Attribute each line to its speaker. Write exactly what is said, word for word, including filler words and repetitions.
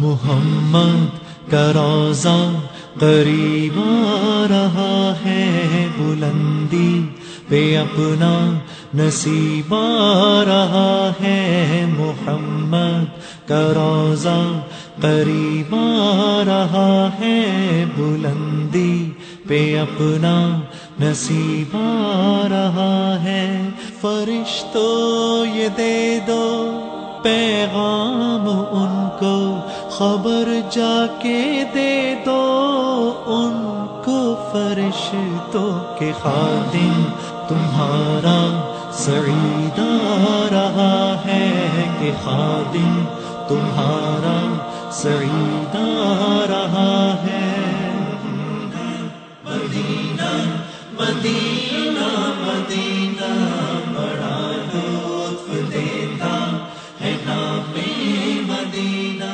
Speaker 1: मोहम्मद का रोज़ा करीब आ रहा है, बुलंदी पे अपना नसीब आ रहा है। मोहम्मद का रोज़ा करीब आ रहा है, बुलंदी पे अपना नसीब आ रहा है। फरिश्तों ये दे दो पैगाम उनको, खबर जाके दे दो उनको। फरिश्तों के खादिम तुम्हारा सईद आ रहा है, कि खादिम तुम्हारा सईद आ रहा है। Medina Medina